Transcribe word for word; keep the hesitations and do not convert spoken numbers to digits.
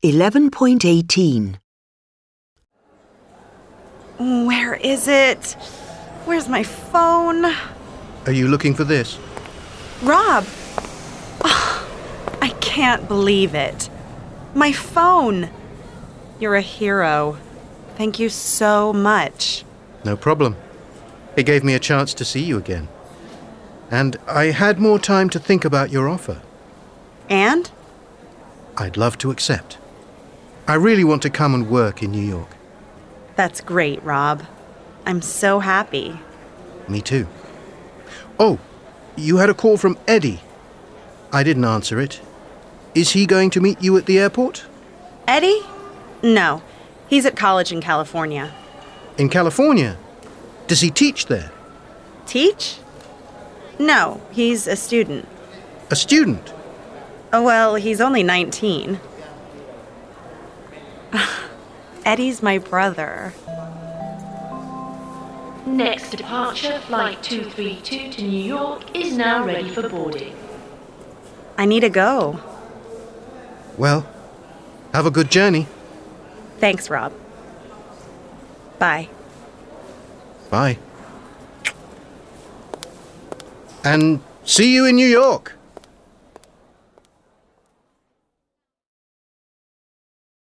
eleven point eighteen. Where is it? Where's my phone? Are you looking for this? Rob! Oh, I can't believe it. My phone! You're a hero. Thank you so much. No problem. It gave me a chance to see you again. And I had more time to think about your offer. And? I'd love to accept. I really want to come and work in New York. That's great, Rob. I'm so happy. Me too. Oh, you had a call from Eddie. I didn't answer it. Is he going to meet you at the airport? Eddie? No. He's at college in California. In California? Does he teach there? Teach? No, he's a student. A student? Oh, well, he's only nineteen. Eddie's my brother. Next departure, Flight two three two to New York is now ready for boarding. I need to go. Well, have a good journey. Thanks, Rob. Bye. Bye. And see you in New York.